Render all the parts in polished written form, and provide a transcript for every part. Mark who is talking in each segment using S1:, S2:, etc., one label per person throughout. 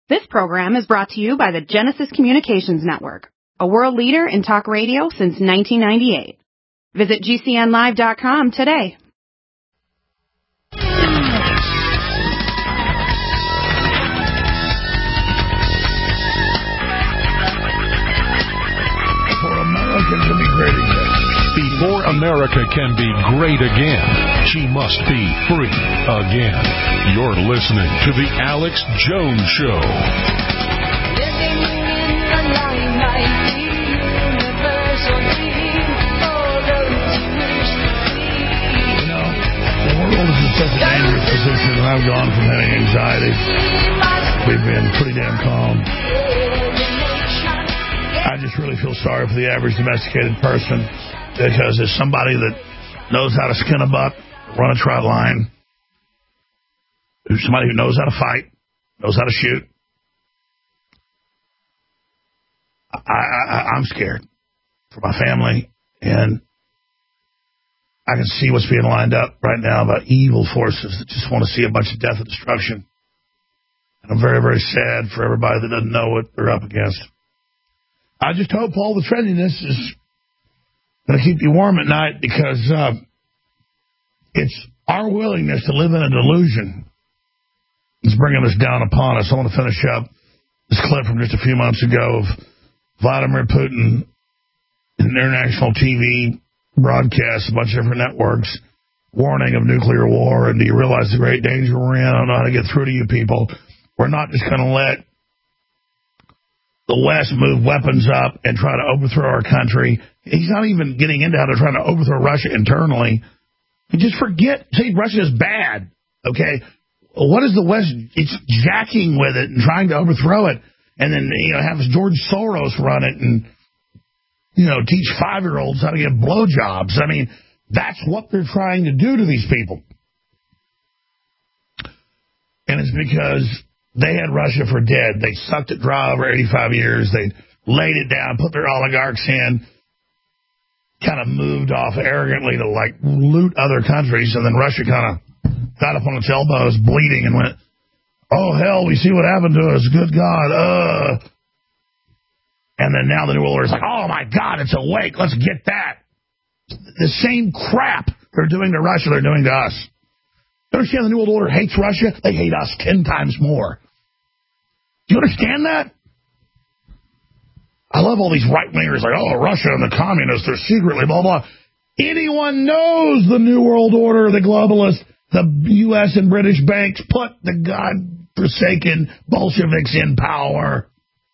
S1: This program is brought to you by the Genesis Communications Network, a world leader in talk radio since 1998. Visit GCNlive.com today.
S2: For America to be great again.
S3: Before America can be great again, she must be free again. You're listening to The Alex Jones Show.
S4: Living in the limelight, the universal dream, all those who wish to see.
S2: You know, the world is in such a dangerous position, and I've gone from having anxiety. We've been pretty damn calm. I just really feel sorry for the average domesticated person, because there's somebody that knows how to skin a buck, run a trot line, there's somebody who knows how to fight, knows how to shoot. I'm scared for my family, and I can see what's being lined up right now by evil forces that just want to see a bunch of death and destruction. And I'm very, very sad for everybody that doesn't know what they're up against. I just hope all the trendiness is going to keep you warm at night, because it's our willingness to live in a delusion that's bringing us down upon us. I want to finish up this clip from just a few months ago of Vladimir Putin in international TV broadcasts, a bunch of different networks, warning of nuclear war. And do you realize the great danger we're in? I don't know how to get through to you people. We're not just going to let the West move weapons up and try to overthrow our country. He's not even getting into how they're trying to overthrow Russia internally. And just forget, say Russia is bad, okay? What is the West? It's jacking with it and trying to overthrow it, and then, have George Soros run it and, teach 5-year-olds how to get blowjobs. I mean, that's what they're trying to do to these people. And it's because they had Russia for dead. They sucked it dry over 85 years. They laid it down, put their oligarchs in, kind of moved off arrogantly to, loot other countries, and then Russia kind of got up on its elbows, bleeding, and went, oh, hell, we see what happened to us. Good God. And then now the New World Order is like, oh, my God, it's awake. Let's get that. The same crap they're doing to Russia, they're doing to us. You understand the New World Order hates Russia? They hate us 10 times more. Do you understand that? I love all these right-wingers like, oh, Russia and the communists, they're secretly blah, blah. Anyone knows the New World Order, the globalists, the U.S. and British banks put the God-forsaken Bolsheviks in power.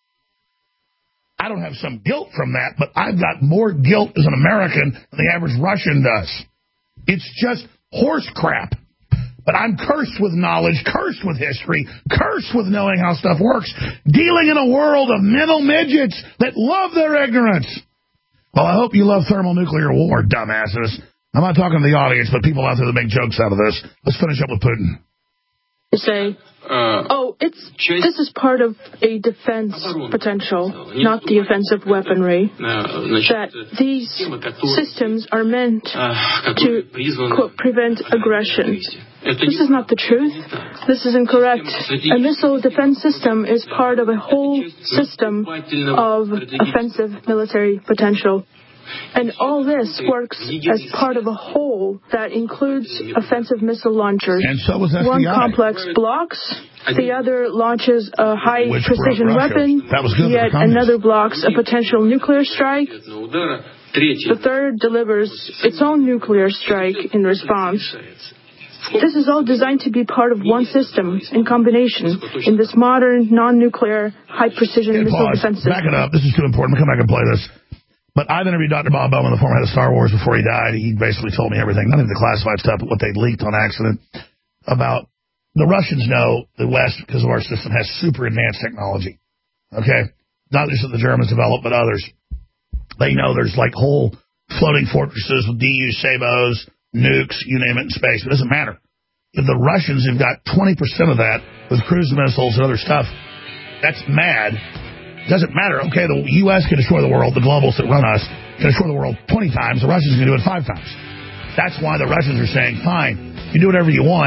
S2: I don't have some guilt from that, but I've got more guilt as an American than the average Russian does. It's just horse crap. But I'm cursed with knowledge, cursed with history, cursed with knowing how stuff works, dealing in a world of mental midgets that love their ignorance. Well, I hope you love thermonuclear war, dumbasses. I'm not talking to the audience, but people out there that make jokes out of this. Let's finish up with Putin.
S5: You say, this is part of a defense potential, not the offensive weaponry, that these systems are meant to, quote, prevent aggression. This is not the truth. This is incorrect. A missile defense system is part of a whole system of offensive military potential. And all this works as part of a whole that includes offensive missile launchers.
S2: And so was FBI.
S5: One complex blocks, the other launches a high-precision weapon, yet another blocks a potential nuclear strike. The third delivers its own nuclear strike in response. This is all designed to be part of one system in combination in this modern, non-nuclear, high-precision missile defense system.
S2: Back it up. This is too important. We'll come back and play this. But I've interviewed Dr. Bob Bowman, the former head of Star Wars, before he died. He basically told me everything, not even the classified stuff, but what they leaked on accident about the Russians know the West, because of our system, has super advanced technology. Okay? Not just that the Germans developed, but others. They know there's whole floating fortresses with DU Sabos, nukes, you name it, in space. It doesn't matter. If the Russians have got 20% of that with cruise missiles and other stuff, that's mad. Doesn't matter. Okay, the U.S. can destroy the world. The globalists that run us can destroy the world 20 times. The Russians can do it 5 times. That's why the Russians are saying, fine, you do whatever you want.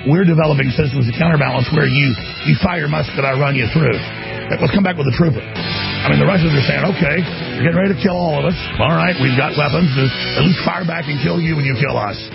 S2: we're developing systems to counterbalance where you fire your musket, I run you through. Let's come back with a trooper. I mean, the Russians are saying, okay, you're getting ready to kill all of us. All right, we've got weapons to at least fire back and kill you when you kill us.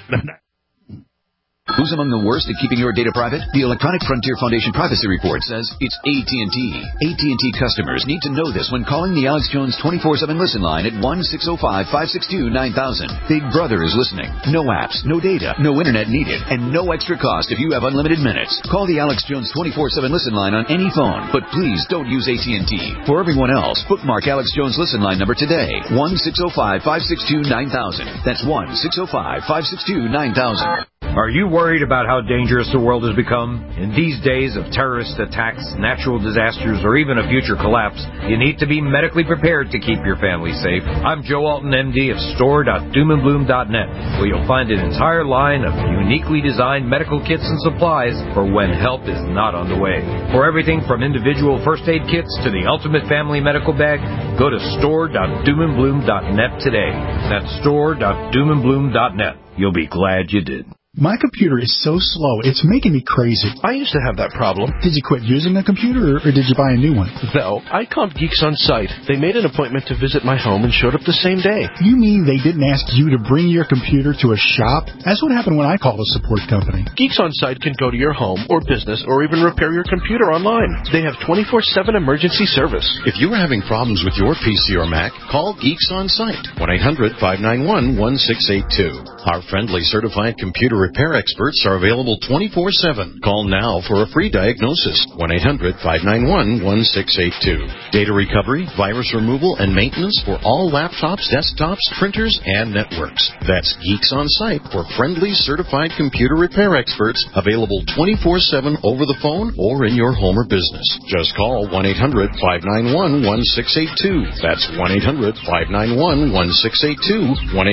S6: Who's among the worst at keeping your data private? The Electronic Frontier Foundation Privacy Report says it's AT&T. AT&T customers need to know this when calling the Alex Jones 24/7 listen line at 1-605-562-9000. Big Brother is listening. No apps, no data, no internet needed, and no extra cost if you have unlimited minutes. Call the Alex Jones 24/7 listen line on any phone, but please don't use AT&T. For everyone else, bookmark Alex Jones listen line number today. 1-605-562-9000. That's 1-605-562-9000.
S7: Are you worried about how dangerous the world has become? In these days of terrorist attacks, natural disasters, or even a future collapse, you need to be medically prepared to keep your family safe. I'm Joe Alton, MD of store.doomandbloom.net, where you'll find an entire line of uniquely designed medical kits and supplies for when help is not on the way. For everything from individual first aid kits to the ultimate family medical bag, go to store.doomandbloom.net today. That's store.doomandbloom.net. You'll be glad you did.
S8: My computer is so slow, it's making me crazy.
S9: I used to have that problem.
S8: Did you quit using the computer, or did you buy a new one?
S9: No, I called Geeks On Site. They made an appointment to visit my home and showed up the same day.
S8: You mean they didn't ask you to bring your computer to a shop? That's what happened when I called a support company.
S9: Geeks On Site can go to your home or business or even repair your computer online. They have 24/7 emergency service.
S10: If you are having problems with your PC or Mac, call Geeks On Site, 1-800-591-1682. Our friendly certified computer repair experts are available 24/7. Call now for a free diagnosis. 1-800-591-1682. Data recovery, virus removal, and maintenance for all laptops, desktops, printers, and networks. That's Geeks On Site for friendly certified computer repair experts, available 24/7 over the phone or in your home or business. Just call 1-800-591-1682. That's 1-800-591-1682.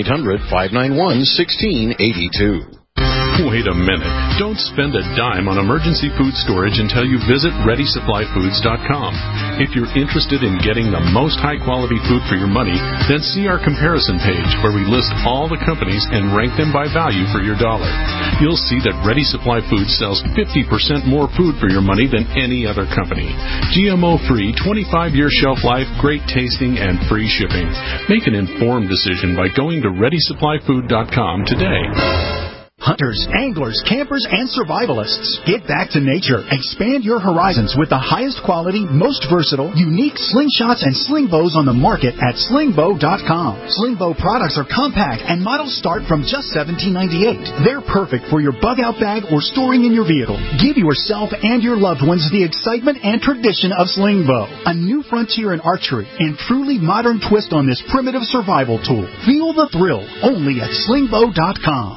S10: 1-800-591-1682.
S3: Wait a minute. Don't spend a dime on emergency food storage until you visit ReadySupplyFoods.com. If you're interested in getting the most high-quality food for your money, then see our comparison page where we list all the companies and rank them by value for your dollar. You'll see that Ready Supply Foods sells 50% more food for your money than any other company. GMO-free, 25-year shelf life, great tasting, and free shipping. Make an informed decision by going to ReadySupplyFood.com today.
S8: Hunters, anglers, campers, and survivalists. Get back to nature. Expand your horizons with the highest quality, most versatile, unique slingshots and sling bows on the market at slingbow.com. Slingbow products are compact and models start from just $17.98. They're perfect for your bug-out bag or storing in your vehicle. Give yourself and your loved ones the excitement and tradition of Slingbow. A new frontier in archery and truly modern twist on this primitive survival tool. Feel the thrill only at slingbow.com.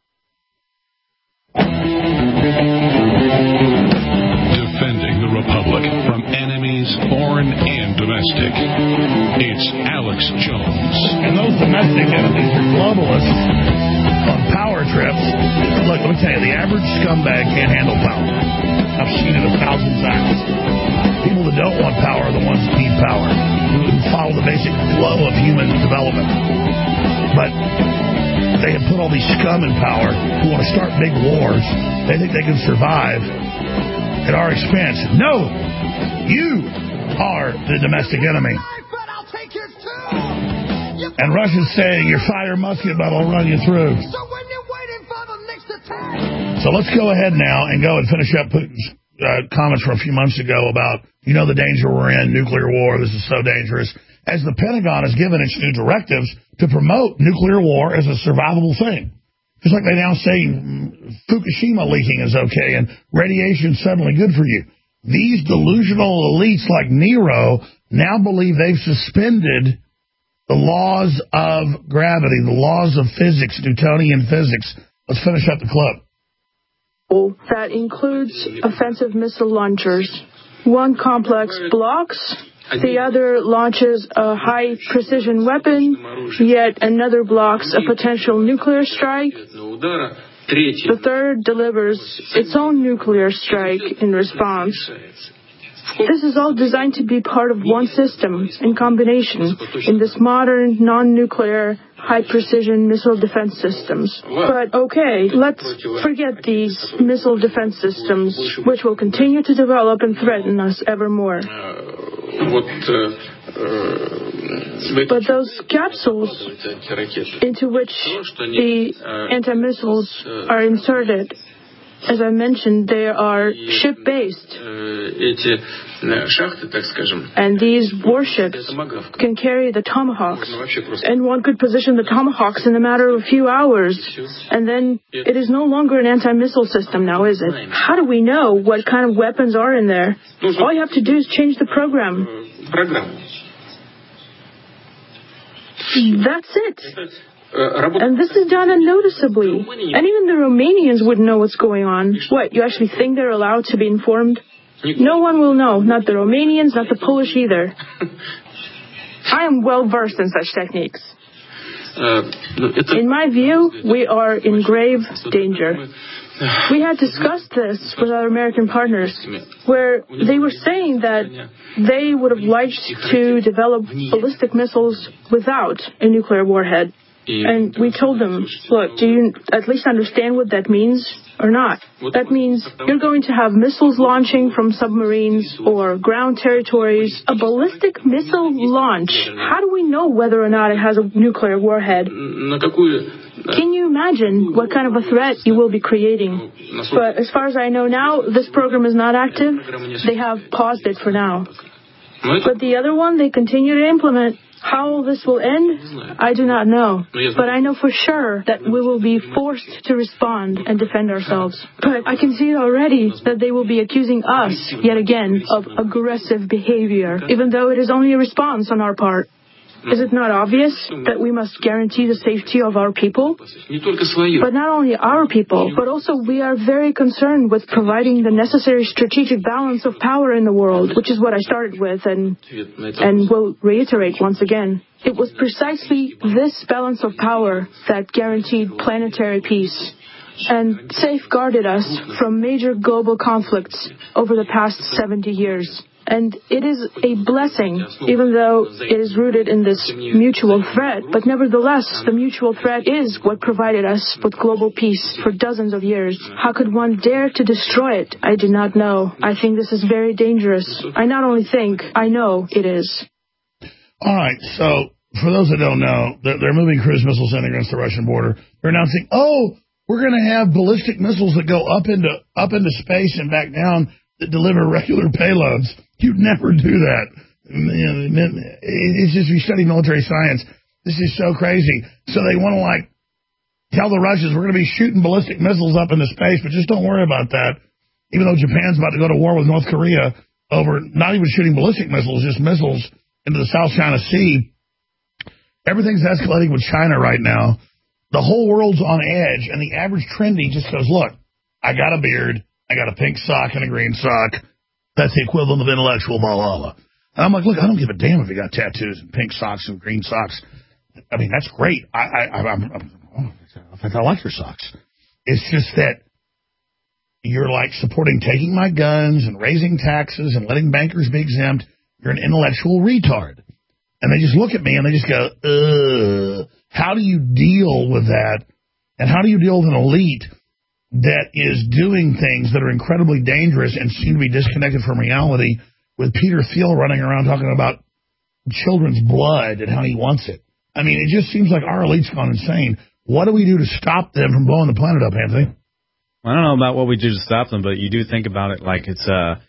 S3: Defending the Republic from enemies, foreign and domestic. It's Alex Jones.
S2: And those domestic enemies are globalists on power trips. Look, let me tell you, the average scumbag can't handle power. I've seen it 1,000 times. People that don't want power are the ones that need power, who follow the basic flow of human development. But they have put all these scum in power who want to start big wars. They think they can survive at our expense. No! You are the domestic enemy. And Russia's saying, you fire musket, but I'll run you through. So let's go ahead now and go and finish up Putin's comments from a few months ago about, you know, the danger we're in, nuclear war, this is so dangerous. As the Pentagon has given its new directives to promote nuclear war as a survivable thing. Just like they now say Fukushima leaking is okay and radiation's suddenly good for you. These delusional elites like Nero now believe they've suspended the laws of gravity, the laws of physics, Newtonian physics. Let's finish up the clip.
S5: That includes offensive missile launchers. One complex blocks, the other launches a high-precision weapon, yet another blocks a potential nuclear strike. The third delivers its own nuclear strike in response. This is all designed to be part of one system in combination in this modern, non-nuclear, high-precision missile defense systems. But okay, let's forget these missile defense systems, which will continue to develop and threaten us ever more. But those capsules into which the anti-missiles are inserted, as I mentioned, they are ship-based. And these warships can carry the Tomahawks. And one could position the Tomahawks in a matter of a few hours. And then it is no longer an anti-missile system now, is it? How do we know what kind of weapons are in there? All you have to do is change the program. That's it. And this is done unnoticeably. And even the Romanians wouldn't know what's going on. What, you actually think they're allowed to be informed? No one will know. Not the Romanians, not the Polish either. I am well versed in such techniques. In my view, we are in grave danger. We had discussed this with our American partners, where they were saying that they would have liked to develop ballistic missiles without a nuclear warhead. And we told them, look, do you at least understand what that means or not? That means you're going to have missiles launching from submarines or ground territories. A ballistic missile launch, how do we know whether or not it has a nuclear warhead? Can you imagine what kind of a threat you will be creating? But as far as I know now, this program is not active. They have paused it for now. But the other one, they continue to implement. How this will end, I do not know. But I know for sure that we will be forced to respond and defend ourselves. But I can see already that they will be accusing us, yet again, of aggressive behavior, even though it is only a response on our part. Is it not obvious that we must guarantee the safety of our people? But not only our people, but also we are very concerned with providing the necessary strategic balance of power in the world, which is what I started with and will reiterate once again. It was precisely this balance of power that guaranteed planetary peace and safeguarded us from major global conflicts over the past 70 years. And it is a blessing, even though it is rooted in this mutual threat. But nevertheless, the mutual threat is what provided us with global peace for dozens of years. How could one dare to destroy it? I do not know. I think this is very dangerous. I not only think, I know it is.
S2: All right, so for those that don't know, they're moving cruise missiles in against the Russian border. They're announcing, we're going to have ballistic missiles that go up into space and back down that deliver regular payloads. You'd never do that. It's just, if you study military science, this is so crazy. So they want to, tell the Russians, we're going to be shooting ballistic missiles up into space, but just don't worry about that. Even though Japan's about to go to war with North Korea over not even shooting ballistic missiles, just missiles into the South China Sea. Everything's escalating with China right now. The whole world's on edge, and the average trendy just goes, look, I got a beard, I got a pink sock and a green sock. That's the equivalent of intellectual Valhalla. And I'm like, look, I don't give a damn if you got tattoos and pink socks and green socks. I mean, that's great. I like your socks. It's just that you're supporting taking my guns and raising taxes and letting bankers be exempt. You're an intellectual retard. And they just look at me and they just go, how do you deal with that? And how do you deal with an elite that is doing things that are incredibly dangerous and seem to be disconnected from reality, with Peter Thiel running around talking about children's blood and how he wants it? I mean, it just seems like our elite's gone insane. What do we do to stop them from blowing the planet up, Anthony?
S11: I don't know about what we do to stop them, but you do think about it like there's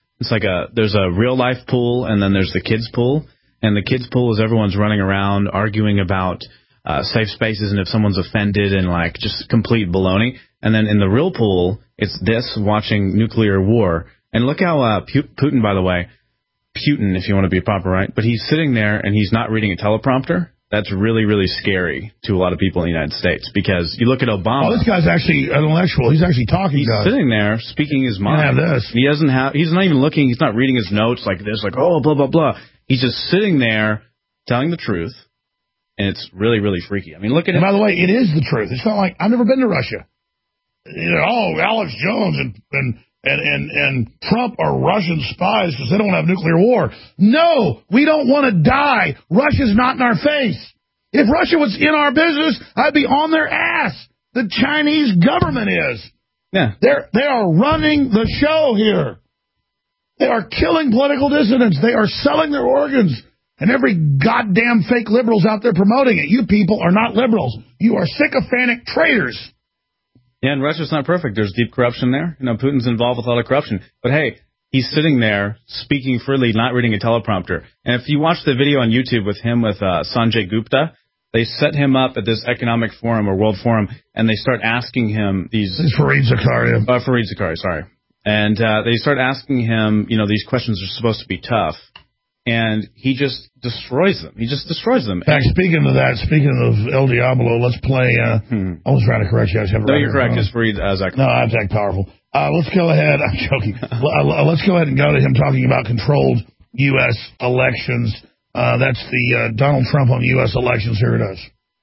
S11: a real life pool and then there's the kids pool. And the kids pool is everyone's running around arguing about safe spaces and if someone's offended and just complete baloney. And then in the real pool, it's this, watching nuclear war. And look how Putin, by the way, Putin, if you want to be proper, right? But he's sitting there and he's not reading a teleprompter. That's really, really scary to a lot of people in the United States, because you look at Obama.
S2: Oh, this guy's actually intellectual. He's actually talking. He's
S11: sitting there speaking his mind. He's not even looking. He's not reading his notes like this, blah, blah, blah. He's just sitting there telling the truth. And it's really, really freaky. I mean, look at it.
S2: By the way, it is the truth. It's not like, I've never been to Russia. Alex Jones and and Trump are Russian spies because they don't have nuclear war. No, we don't want to die. Russia's not in our face. If Russia was in our business, I'd be on their ass. The Chinese government is.
S11: Yeah.
S2: They are running the show here. They are killing political dissidents. They are selling their organs. And every goddamn fake liberal's out there promoting it. You people are not liberals. You are sycophantic traitors.
S11: Yeah, and Russia's not perfect. There's deep corruption there. You know, Putin's involved with a lot of corruption. But hey, he's sitting there speaking freely, not reading a teleprompter. And if you watch the video on YouTube with him with Sanjay Gupta, they set him up at this economic forum or world forum, and they start asking him these...
S2: Fareed Zakaria.
S11: Fareed Zakaria, sorry. And they start asking him, you know, these questions are supposed to be tough. And he just destroys them. He just destroys them.
S2: In fact, speaking of El Diablo, let's play... I was trying to correct you.
S11: No, you're correct. It's Fareed Zakaria.
S2: No, I'm Zach Powerful. Let's go ahead. I'm joking. Let's go ahead and go to him talking about controlled U.S. elections. That's the Donald Trump on U.S. elections. Here it is.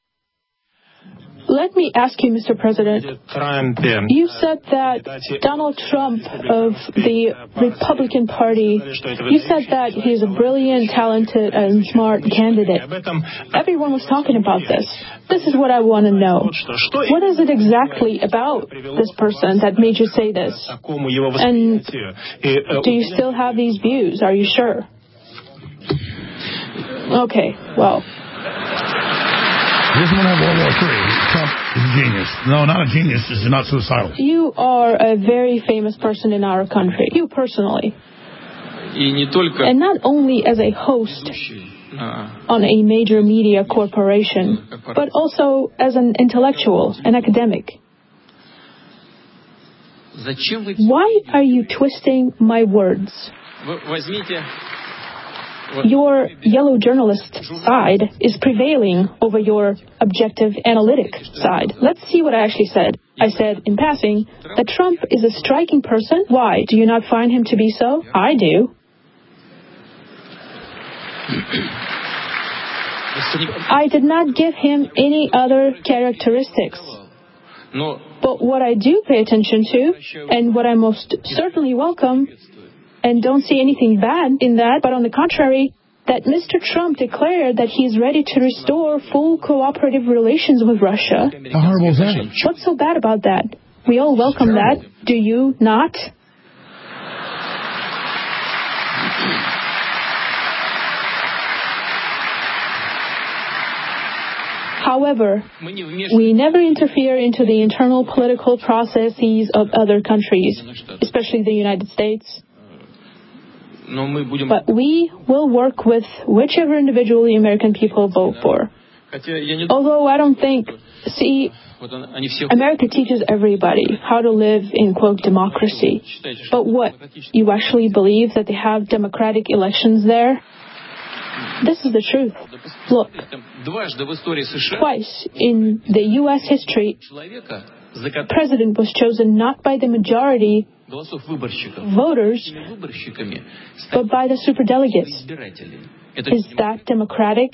S5: Let me ask you, Mr. President. You said that Donald Trump of the Republican Party, you said that he's a brilliant, talented, and smart candidate. Everyone was talking about this. This is what I want to know. What is it exactly about this person that made you say this? And do you still have these views? Are you sure? Okay, well...
S2: He doesn't want to have World War III. Trump is a genius. No, not a genius. He's not suicidal.
S5: You are a very famous person in our country. You personally. And not only as a host on a major media corporation, but also as an intellectual, an academic. Why are you twisting my words? Your yellow journalist side is prevailing over your objective analytic side. Let's see what I actually said. I said, in passing, that Trump is a striking person. Why? Do you not find him to be so? I do. I did not give him any other characteristics. But what I do pay attention to, and what I most certainly welcome, and don't see anything bad in that, but on the contrary, that Mr. Trump declared that he is ready to restore full cooperative relations with Russia.
S2: How horrible is that?
S5: What's so bad about that? We all welcome that. Do you not? However, we never interfere into the internal political processes of other countries, especially the United States. But we will work with whichever individual the American people vote for. Although I don't think, America teaches everybody how to live in, quote, democracy. But what, you actually believe that they have democratic elections there? This is the truth. Look, twice in the U.S. history, the president was chosen not by the majority voters, but by the superdelegates. Is that democratic?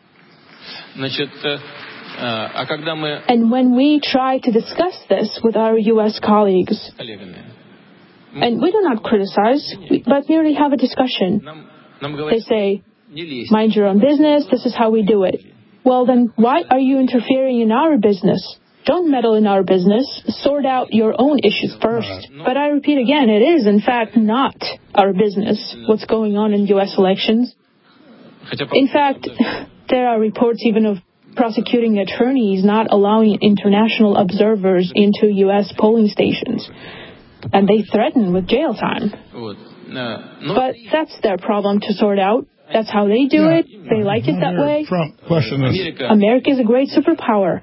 S5: And when we try to discuss this with our U.S. colleagues, and we do not criticize, but merely have a discussion, they say, mind your own business, this is how we do it. Well, then why are you interfering in our business? Don't meddle in our business. Sort out your own issues first. But I repeat again, it is, in fact, not our business what's going on in U.S. elections. In fact, there are reports even of prosecuting attorneys not allowing international observers into U.S. polling stations. And they threaten with jail time. But that's their problem to sort out. That's how they do it. They like it that way.
S2: Trump, question this.
S5: America is a great superpower.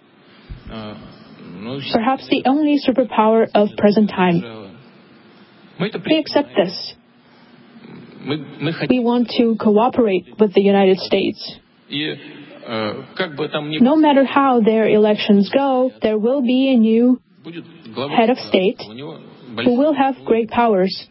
S5: Perhaps the only superpower of present time. We accept this. We want to cooperate with the United States. No matter how their elections go, there will be a new head of state who will have great powers.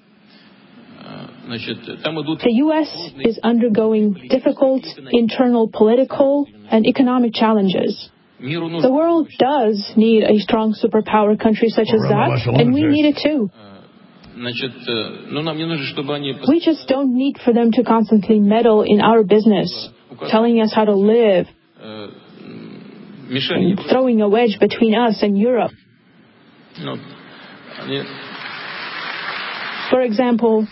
S5: The U.S. is undergoing difficult internal political and economic challenges. The world does need a strong superpower country such as that, and we need it too. We just don't need for them to constantly meddle in our business, telling us how to live, and throwing a wedge between us and Europe. For example,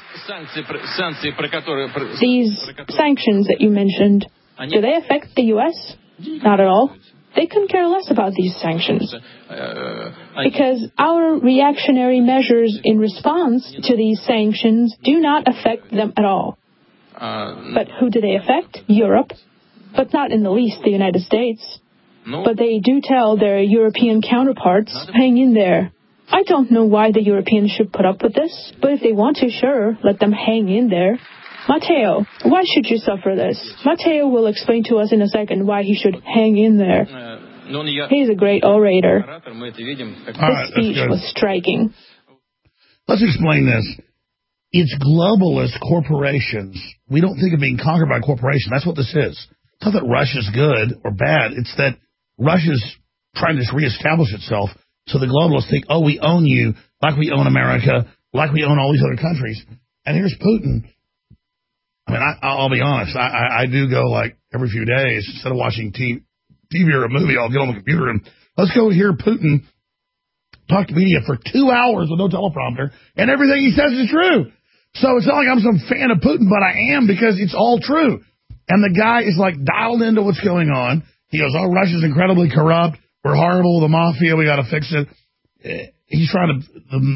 S5: these sanctions that you mentioned, do they affect the U.S.? Not at all. They couldn't care less about these sanctions. Because our reactionary measures in response to these sanctions do not affect them at all. But who do they affect? Europe. But not in the least the United States. But they do tell their European counterparts, hang in there. I don't know why the Europeans should put up with this, but if they want to, sure, let them hang in there. Matteo, why should you suffer this? Matteo will explain to us in a second why he should hang in there. He's a great orator. His speech was striking.
S2: Let's explain this. It's globalist corporations. We don't think of being conquered by a corporation. That's what this is. It's not that Russia's good or bad. It's that Russia's trying to reestablish itself. So the globalists think, oh, we own you like we own America, like we own all these other countries. And here's Putin. I mean, I'll be honest. I do go like every few days, instead of watching TV or a movie, I'll get on the computer and let's go hear Putin talk to media for 2 hours with no teleprompter, and everything he says is true. So it's not like I'm some fan of Putin, but I am because it's all true. And the guy is like dialed into what's going on. He goes, oh, Russia's incredibly corrupt. We're horrible. The mafia, we got to fix it. He's trying to,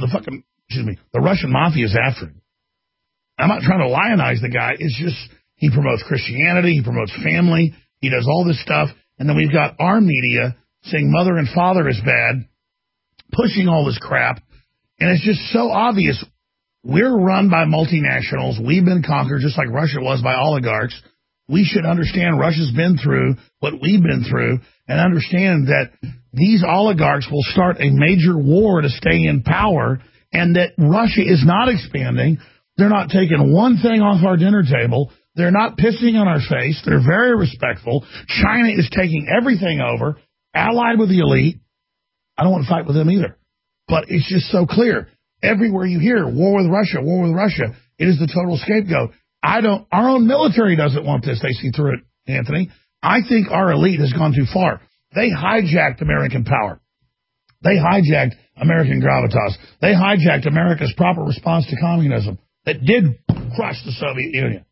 S2: the Russian mafia is after him. I'm not trying to lionize the guy. It's just he promotes Christianity. He promotes family. He does all this stuff. And then we've got our media saying mother and father is bad, pushing all this crap. And it's just so obvious. We're run by multinationals. We've been conquered just like Russia was by oligarchs. We should understand Russia's been through what we've been through and understand that these oligarchs will start a major war to stay in power and that Russia is not expanding. They're not taking one thing off our dinner table. They're not pissing on our face. They're very respectful. China is taking everything over, allied with the elite. I don't want to fight with them either. But it's just so clear. Everywhere you hear war with Russia, it is the total scapegoat. Our own military doesn't want this. They see through it, Anthony. I think our elite has gone too far. They hijacked American power. They hijacked American gravitas. They hijacked America's proper response to communism that did crush the Soviet Union.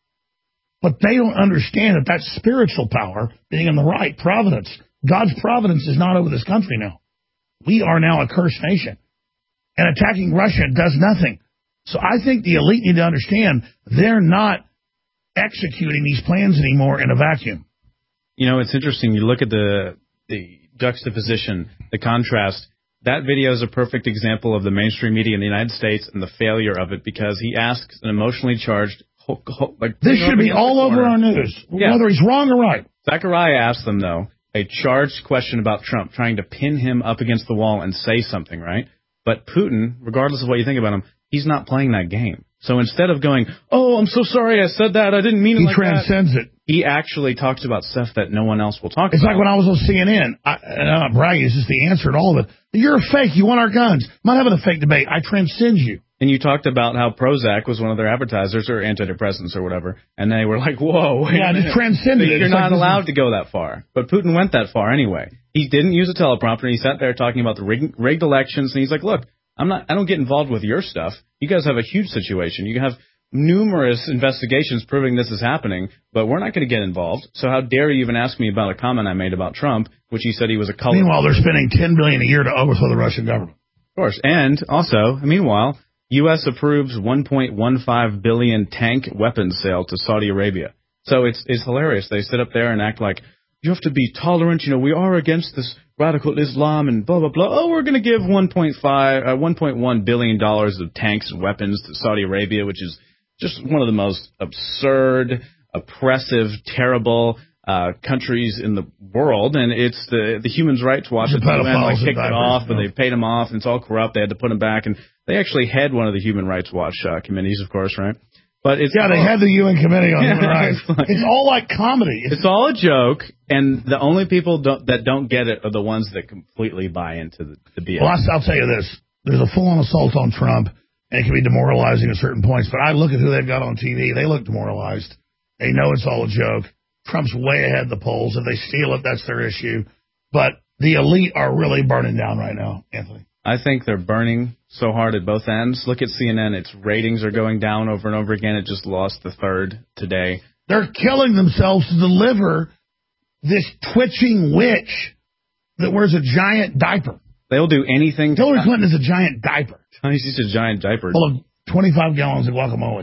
S2: But they don't understand that that's spiritual power being in the right, providence. God's providence is not over this country now. We are now a cursed nation. And attacking Russia does nothing. So I think the elite need to understand they're not executing these plans anymore in a vacuum.
S11: You know, it's interesting. You look at the juxtaposition, the contrast. That video is a perfect example of the mainstream media in the United States and the failure of it because he asks an emotionally charged...
S2: this should be all over our news, whether he's wrong or right.
S11: Zechariah asked them, though, a charged question about Trump, trying to pin him up against the wall and say something, right? But Putin, regardless of what you think about him, he's not playing that game. So instead of going, oh, I'm so sorry I said that, I didn't mean it like that. He
S2: transcends it.
S11: He actually talks about stuff that no one else will talk about.
S2: It's like when I was on CNN. And I'm not bragging, it's just the answer to all of it. You're a fake. You want our guns. I'm not having a fake debate. I transcend you.
S11: And you talked about how Prozac was one of their advertisers or antidepressants or whatever. And they were like, whoa.
S2: Yeah, just transcended it.
S11: You're not allowed to go that far. But Putin went that far anyway. He didn't use a teleprompter. He sat there talking about the rigged elections. And he's like, look, I don't get involved with your stuff. You guys have a huge situation. You have numerous investigations proving this is happening, but we're not going to get involved. So how dare you even ask me about a comment I made about Trump, which he said he was a color.
S2: Meanwhile, they're spending $10 billion a year to overthrow the Russian government.
S11: Of course. And also, meanwhile, U.S. approves $1.15 billion tank weapons sale to Saudi Arabia. So it's hilarious. They sit up there and act like, you have to be tolerant. You know, we are against this radical Islam and blah, blah, blah. Oh, we're going to give $1.1 billion of tanks and weapons to Saudi Arabia, which is just one of the most absurd, oppressive, terrible countries in the world. And it's the Human Rights Watch that kicked it off, but they paid them off, and it's all corrupt. They had to put them back. And they actually had one of the Human Rights Watch committees, of course, right? But it's
S2: they had the UN Committee on Human Rights. It's all like comedy.
S11: It's all a joke, and the only people that don't get it are the ones that completely buy into the BS.
S2: Well, I'll tell you this. There's a full-on assault on Trump. and it can be demoralizing at certain points. But I look at who they've got on TV. They look demoralized. They know it's all a joke. Trump's way ahead of the polls. If they steal it, that's their issue. But the elite are really burning down right now, Anthony.
S11: I think they're burning so hard at both ends. Look at CNN. Its ratings are going down over and over again. It just lost the third today.
S2: They're killing themselves to deliver this twitching witch that wears a giant diaper.
S11: They'll do anything.
S2: Hillary Clinton is a giant diaper.
S11: She's just a giant diaper.
S2: Full of 25 gallons of guacamole.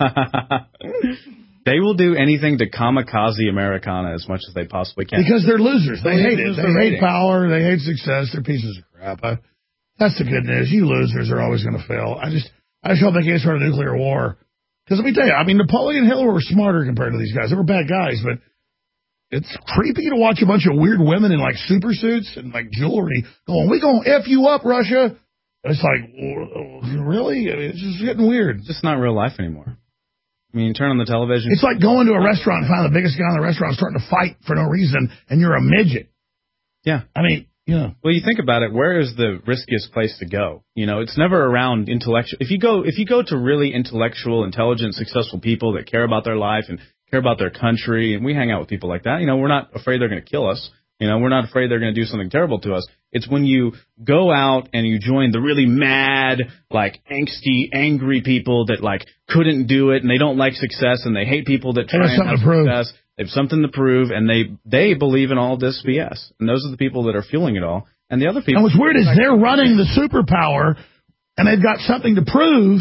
S11: They will do anything to kamikaze Americana as much as they possibly can.
S2: Because they're losers. They hate it. They hate power. They hate success. They're pieces of crap. That's the good news. You losers are always going to fail. I just hope they can't start a nuclear war. Because let me tell you, I mean, Napoleon and Hitler were smarter compared to these guys. They were bad guys, but it's creepy to watch a bunch of weird women in, like, super suits and, like, jewelry going, we going to F you up, Russia. It's like, really? I mean, it's just getting weird.
S11: It's just not real life anymore. I mean, you turn on the television.
S2: It's like going to a restaurant and find the biggest guy in the restaurant starting to fight for no reason, and you're a midget.
S11: Yeah.
S2: I mean, you know.
S11: Well, you think about it, where is the riskiest place to go? You know, it's never around intellectual. If you go to really intellectual, intelligent, successful people that care about their life and care about their country, and we hang out with people like that, you know, we're not afraid they're going to kill us. You know, we're not afraid they're going to do something terrible to us. It's when you go out and you join the really mad, like, angsty, angry people that, like, couldn't do it, and they don't like success, and they hate people that try and have success. They have something to prove, and they believe in all this BS. And those are the people that are fueling it all. And the other people...
S2: And what's weird is they're running the superpower, and they've got something to prove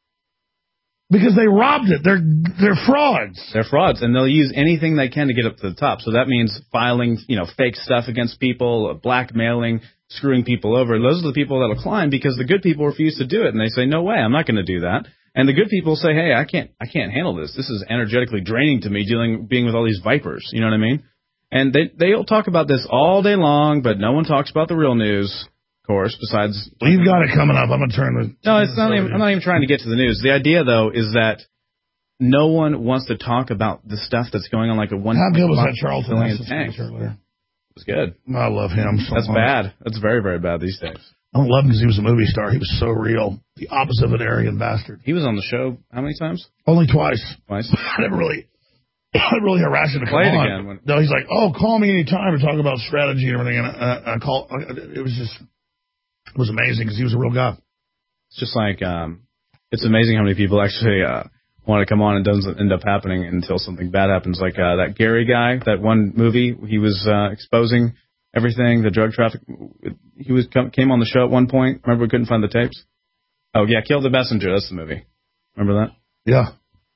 S2: because they robbed it. They're frauds.
S11: They're frauds, and they'll use anything they can to get up to the top. So that means filing, you know, fake stuff against people, blackmailing, screwing people over. Those are the people that'll climb because the good people refuse to do it, and they say, no way, I'm not going to do that. And the good people say, hey, I can't handle this. This is energetically draining to me, being with all these vipers. You know what I mean? And they'll talk about this all day long, but no one talks about the real news. Course, besides...
S2: Well, you've got it coming up. I'm going to turn the...
S11: No, it's not even, I'm not even trying to get to the news. The idea, though, is that no one wants to talk about the stuff that's going on, like a one...
S2: How good was that Charlton
S11: tank? It was good.
S2: I love him so
S11: That's
S2: much.
S11: bad. That's very, very bad these days.
S2: I don't love him because he was a movie star. He was so real. The opposite of an arrogant bastard.
S11: He was on the show how many times?
S2: Only twice.
S11: Twice?
S2: I never really harassed him to come on. Again. No, he's like, oh, call me anytime to talk about strategy and everything. And I call... It was just... It was amazing because he was a real guy.
S11: It's just like, it's amazing how many people actually want to come on and doesn't end up happening until something bad happens. Like that Gary guy, that one movie, he was exposing everything, the drug traffic. He came on the show at one point. Remember we couldn't find the tapes? Oh, yeah, Kill the Messenger. That's the movie. Remember that?
S2: Yeah.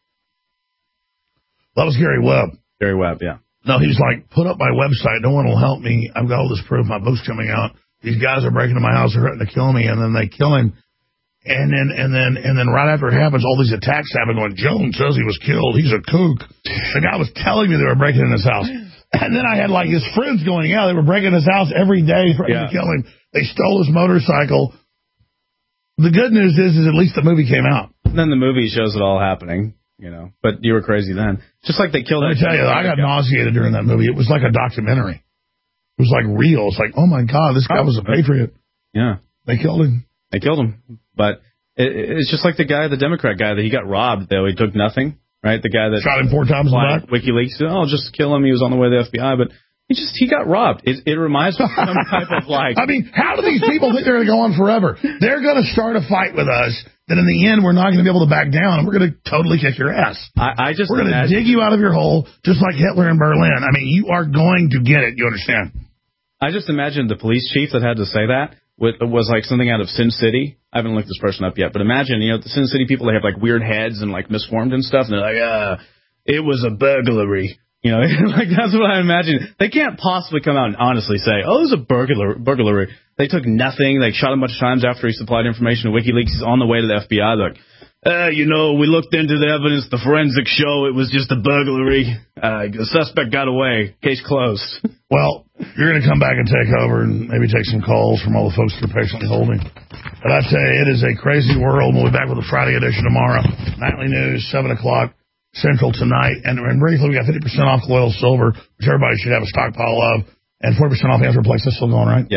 S2: That was Gary Webb.
S11: Gary Webb, yeah.
S2: No, he's like, put up my website. No one will help me. I've got all this proof. My book's coming out. These guys are breaking into my house, they're threatening to kill me, and then they kill him. And then right after it happens, all these attacks happen going, Jones says he was killed. He's a kook. The guy was telling me they were breaking in his house. And then I had like his friends going, yeah, they were breaking his house every day threatening to kill him. They stole his motorcycle. The good news is at least the movie came out.
S11: And then the movie shows it all happening, you know. But you were crazy then. Just like they killed him.
S2: Let me tell you, I got nauseated during that movie. It was like a documentary. It was like real. It's like, oh, my God, this guy was a patriot.
S11: Yeah.
S2: They killed him.
S11: They killed him. But it's just like the Democrat guy that he got robbed, though. He took nothing, right? The guy that
S2: shot him 4 times in the back.
S11: WikiLeaks said, oh, just kill him. He was on the way to the FBI. But he got robbed. It reminds me of some type of like...
S2: I mean, how do these people think they're going to go on forever? They're going to start a fight with us that in the end we're not going to be able to back down, and we're going to totally kick your ass. We're going to dig you out of your hole, just like Hitler in Berlin. I mean, you are going to get it. You understand?
S11: I just imagined the police chief that had to say that was like something out of Sin City. I haven't looked this person up yet, but imagine, you know, the Sin City people, they have like weird heads and like misformed and stuff, and they're like, it was a burglary. You know, like that's what I imagine. They can't possibly come out and honestly say, oh, it was a burglary. They took nothing. They shot him a bunch of times after he supplied information to WikiLeaks. He's on the way to the FBI. They're like, you know, we looked into the evidence. The forensics show it was just a burglary. The suspect got away. Case closed.
S2: Well, you're going to come back and take over and maybe take some calls from all the folks that are patiently holding. But I tell you, it is a crazy world. We'll be back with a Friday edition tomorrow. Nightly news, 7 o'clock Central tonight. And briefly, we got 50% off colloidal silver, which everybody should have a stockpile of, and 40% off Anthroplex. That's still going, right?
S11: Yeah.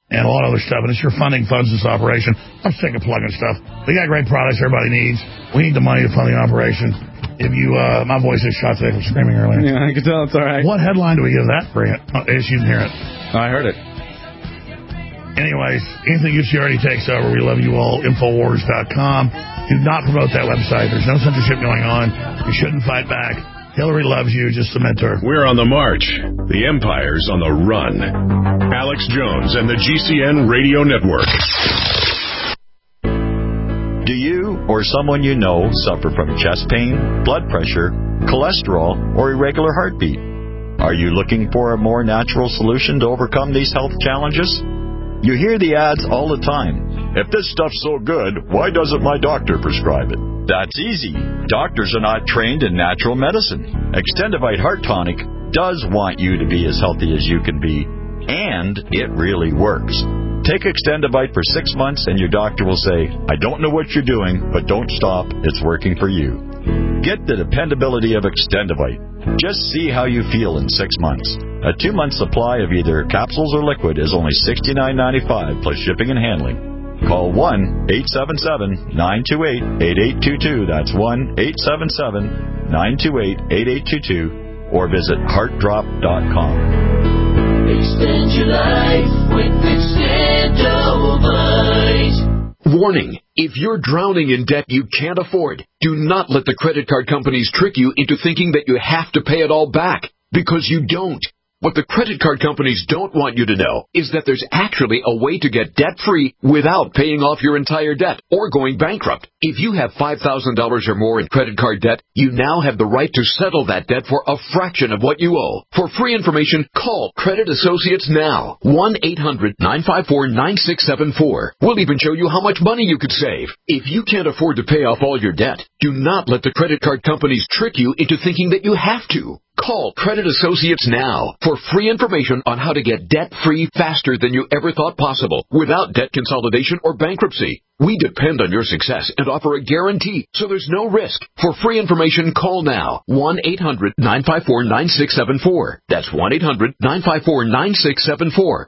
S2: and a lot of other stuff. And it's your funding funds this operation. I'm sick of plugging stuff. We got great products everybody needs. We need the money to fund the operation. If you, my voice is shot today from screaming earlier.
S11: Yeah, I can tell. It's all right.
S2: What headline do we give that? Bring it. Oh, you didn't hear it.
S11: I heard it.
S2: Anyways, anything you see already takes over. We love you all. Infowars.com. Do not promote that website. There's no censorship going on. You shouldn't fight back. Hillary loves you. Just cement her.
S3: We're on the march. The empire's on the run. Alex Jones and the GCN Radio Network.
S12: Do you or someone you know suffer from chest pain, blood pressure, cholesterol, or irregular heartbeat? Are you looking for a more natural solution to overcome these health challenges? You hear the ads all the time. If this stuff's so good, why doesn't my doctor prescribe it? That's easy. Doctors are not trained in natural medicine. Extendivite Heart Tonic does want you to be as healthy as you can be, and it really works. Take Extendivite for 6 months and your doctor will say, I don't know what you're doing, but don't stop. It's working for you. Get the dependability of Extendivite. Just see how you feel in 6 months. A 2-month supply of either capsules or liquid is only $69.95 plus shipping and handling. Call 1-877-928-8822. That's 1-877-928-8822. Or visit heartdrop.com.
S4: Extend your life with Extendivite.
S13: Warning, if you're drowning in debt you can't afford, do not let the credit card companies trick you into thinking that you have to pay it all back, because you don't. What the credit card companies don't want you to know is that there's actually a way to get debt-free without paying off your entire debt or going bankrupt. If you have $5,000 or more in credit card debt, you now have the right to settle that debt for a fraction of what you owe. For free information, call Credit Associates now. 1-800-954-9674. We'll even show you how much money you could save. If you can't afford to pay off all your debt, do not let the credit card companies trick you into thinking that you have to. Call Credit Associates now for free information on how to get debt-free faster than you ever thought possible without debt consolidation or bankruptcy. We depend on your success and offer a guarantee, so there's no risk. For free information, call now. 1-800-954-9674. That's 1-800-954-9674.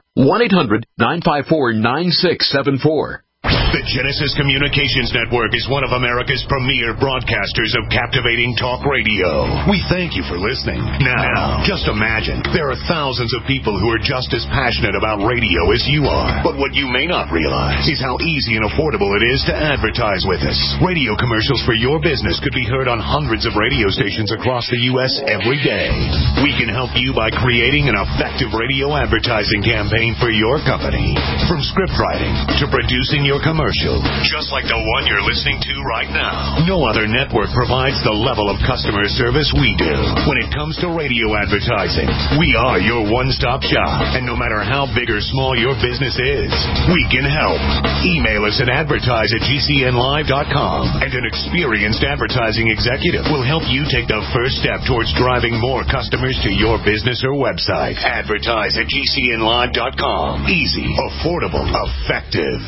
S13: 1-800-954-9674.
S14: The Genesis Communications Network is one of America's premier broadcasters of captivating talk radio. We thank you for listening. Now, just imagine, there are thousands of people who are just as passionate about radio as you are. But what you may not realize is how easy and affordable it is to advertise with us. Radio commercials for your business could be heard on hundreds of radio stations across the U.S. every day. We can help you by creating an effective radio advertising campaign for your company. From script writing to producing your commercial, just like the one you're listening to right now. No other network provides the level of customer service we do. When it comes to radio advertising, we are your one-stop shop. And no matter how big or small your business is, we can help. Email us at advertise@gcnlive.com, and an experienced advertising executive will help you take the first step towards driving more customers to your business or website. Advertise@gcnlive.com. Easy, affordable, effective.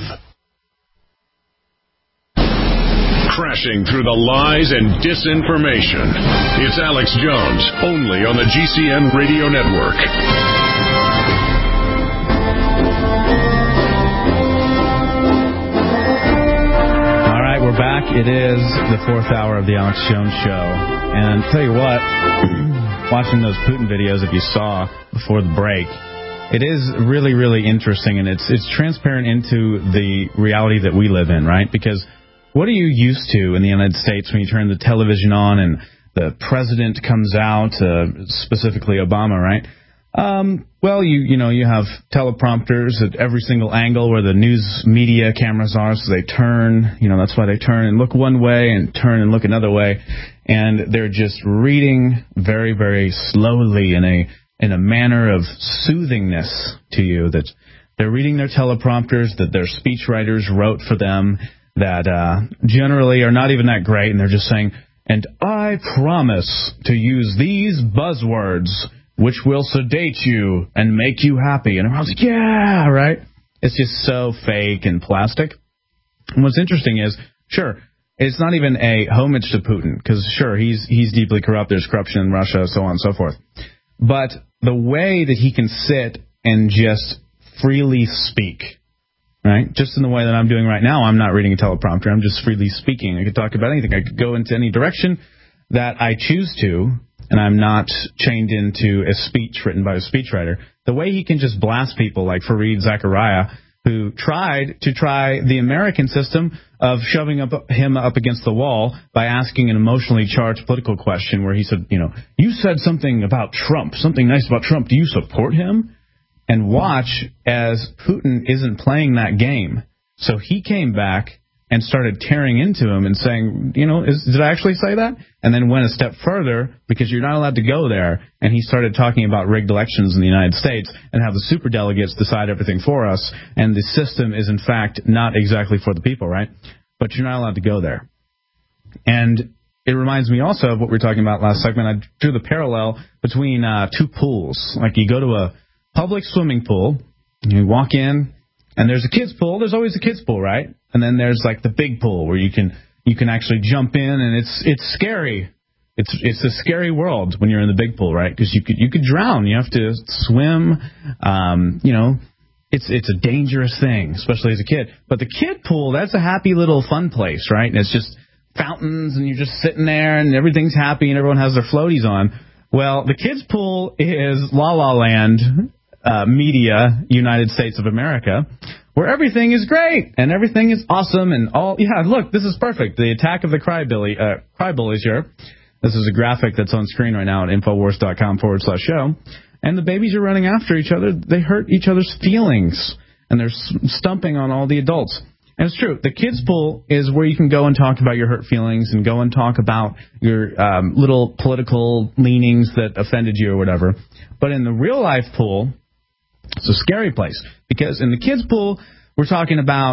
S3: Crashing through the lies and disinformation. It's Alex Jones, only on the GCN Radio Network.
S11: All right, we're back. It is the 4th hour of the Alex Jones Show. And I'll tell you what, watching those Putin videos, if you saw before the break, it is really, really interesting, and it's transparent into the reality that we live in, right? Because what are you used to in the United States when you turn the television on and the president comes out, specifically Obama, right? Well, you have teleprompters at every single angle where the news media cameras are, so they turn, that's why they turn and look one way and turn and look another way, and they're just reading very, very slowly in a manner of soothingness to you, that they're reading their teleprompters that their speechwriters wrote for them, that generally are not even that great, and they're just saying, and I promise to use these buzzwords which will sedate you and make you happy. And everyone's like, yeah, right? It's just so fake and plastic. And what's interesting is, sure, it's not even a homage to Putin, because, sure, he's deeply corrupt. There's corruption in Russia, so on and so forth. But the way that he can sit and just freely speak, right? Just in the way that I'm doing right now, I'm not reading a teleprompter. I'm just freely speaking. I could talk about anything. I could go into any direction that I choose to, and I'm not chained into a speech written by a speechwriter. The way he can just blast people like Fareed Zakaria, who tried the American system of shoving him up against the wall by asking an emotionally charged political question where he said, you said something about Trump, something nice about Trump. Do you support him? And watch as Putin isn't playing that game. So he came back and started tearing into him and saying, did I actually say that? And then went a step further because you're not allowed to go there. And he started talking about rigged elections in the United States and how the superdelegates decide everything for us. And the system is, in fact, not exactly for the people, right? But you're not allowed to go there. And it reminds me also of what we were talking about last segment. I drew the parallel between two pools. Like you go to a public swimming pool, you walk in, and there's a kids pool. There's always a kids pool, right? And then there's like the big pool where you can actually jump in, and it's scary. It's a scary world when you're in the big pool, right? Because you could drown. You have to swim. It's a dangerous thing, especially as a kid. But the kid pool, that's a happy little fun place, right? And it's just fountains, and you're just sitting there, and everything's happy, and everyone has their floaties on. Well, the kids pool is La La Land. Media, United States of America, where everything is great and everything is awesome and all. Yeah, look, this is perfect. The attack of the crybabies here. This is a graphic that's on screen right now at Infowars.com/show. And the babies are running after each other. They hurt each other's feelings, and they're stumping on all the adults. And it's true. The kids pool is where you can go and talk about your hurt feelings and go and talk about your little political leanings that offended you or whatever. But in the real life pool, it's a scary place, because in the kids' pool, we're talking about,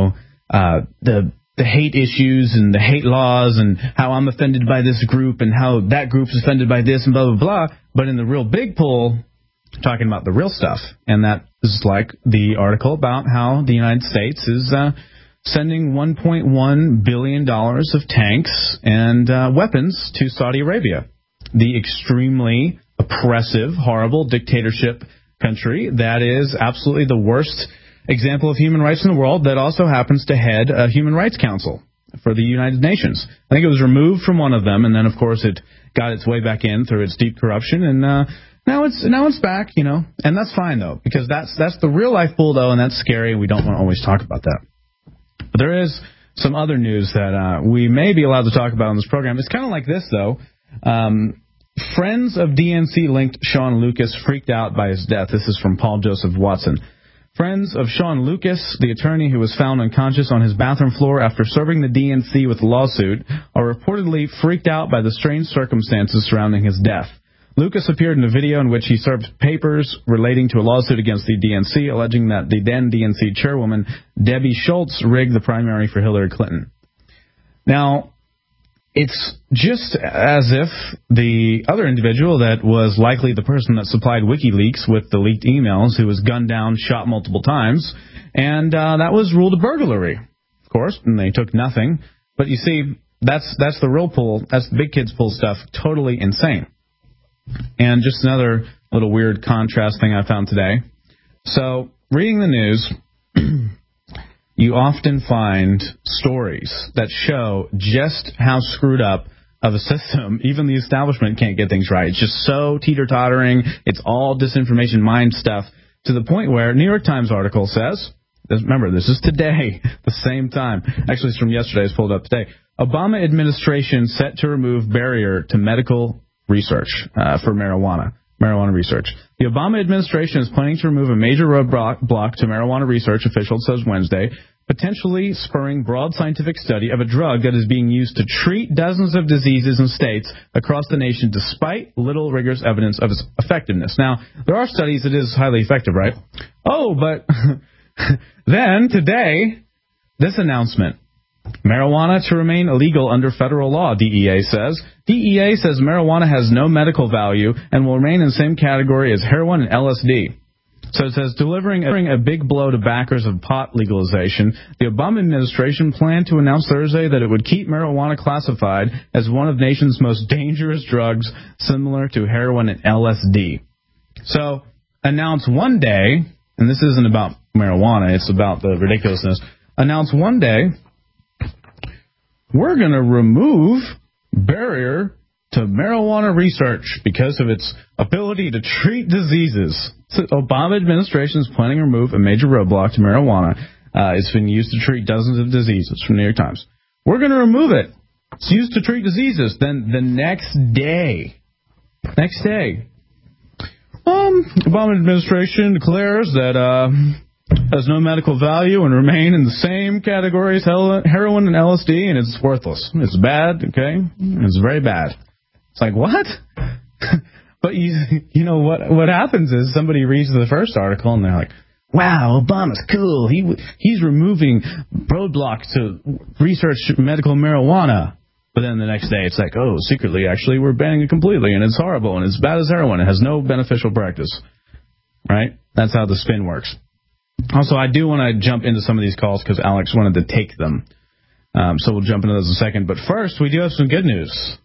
S11: the hate issues and the hate laws and how I'm offended by this group and how that group's offended by this and blah, blah, blah. But in the real big pool, we're talking about the real stuff. And that is like the article about how the United States is sending $1.1 billion of tanks and weapons to Saudi Arabia, the extremely oppressive, horrible dictatorship country that is absolutely the worst example of human rights in the world, that also happens to head a Human Rights Council for the United Nations. I think it was removed from one of them, and then, of course, it got its way back in through its deep corruption, and now it's back, and that's fine, though, because that's the real-life pool, though, and that's scary, and we don't want to always talk about that. But there is some other news that we may be allowed to talk about on this program. It's kind of like this, though. Friends of DNC-linked Sean Lucas freaked out by his death. This is from Paul Joseph Watson. Friends of Sean Lucas, the attorney who was found unconscious on his bathroom floor after serving the DNC with a lawsuit, are reportedly freaked out by the strange circumstances surrounding his death. Lucas appeared in a video in which he served papers relating to a lawsuit against the DNC, alleging that the then DNC chairwoman, Debbie Schultz, rigged the primary for Hillary Clinton. Now, it's just as if the other individual that was likely the person that supplied WikiLeaks with the leaked emails, who was gunned down, shot multiple times, and that was ruled a burglary, of course, and they took nothing. But you see, that's the real pool, that's the big kids pool stuff, totally insane. And just another little weird contrast thing I found today. So, reading the news, you often find stories that show just how screwed up of a system even the establishment can't get things right. It's just so teeter-tottering. It's all disinformation mind stuff, to the point where New York Times article says, remember, this is today, the same time. Actually, it's from yesterday. It's pulled up today. Obama administration set to remove barrier to medical research for marijuana research. The Obama administration is planning to remove a major roadblock to marijuana research, official says Wednesday, potentially spurring broad scientific study of a drug that is being used to treat dozens of diseases in states across the nation despite little rigorous evidence of its effectiveness. Now, there are studies that it is highly effective, right? Oh, but then today, this announcement. Marijuana to remain illegal under federal law, DEA says. DEA says marijuana has no medical value and will remain in the same category as heroin and LSD. So it says, delivering a big blow to backers of pot legalization, the Obama administration planned to announce Thursday that it would keep marijuana classified as one of the nation's most dangerous drugs, similar to heroin and LSD. So, announce one day, and this isn't about marijuana, it's about the ridiculousness, announced one day, we're going to remove barrier to marijuana research because of its ability to treat diseases. So Obama administration is planning to remove a major roadblock to marijuana. It's been used to treat dozens of diseases, from New York Times. We're going to remove it. It's used to treat diseases. Then the next day, Obama administration declares that has no medical value and remain in the same category as heroin and LSD, and it's worthless. It's bad, okay? It's very bad. It's like, what? But you know what happens is somebody reads the first article and they're like, wow, Obama's cool. He's removing roadblocks to research medical marijuana. But then the next day it's like, oh, secretly, actually, we're banning it completely, and it's horrible, and it's bad as heroin. It has no beneficial practice. Right? That's how the spin works. Also, I do want to jump into some of these calls because Alex wanted to take them. So we'll jump into those in a second. But first, we do have some good news.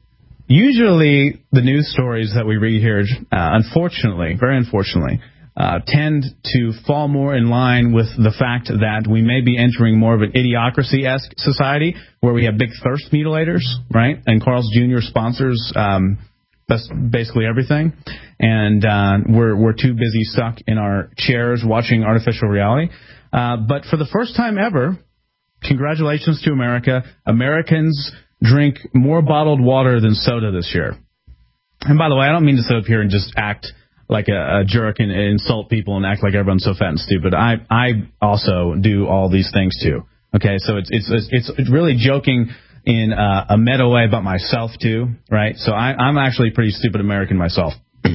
S11: Usually, the news stories that we read here, unfortunately, very unfortunately, tend to fall more in line with the fact that we may be entering more of an idiocracy-esque society where we have big thirst mutilators, right? And Carl's Jr. sponsors that's basically everything. And we're too busy stuck in our chairs watching artificial reality. But for the first time ever, congratulations to America. Americans drink more bottled water than soda this year. And by the way, I don't mean to sit up here and just act like a jerk and insult people and act like everyone's so fat and stupid. I also do all these things too. Okay, so it's really joking in a meta way about myself too, right? So I'm actually a pretty stupid American myself.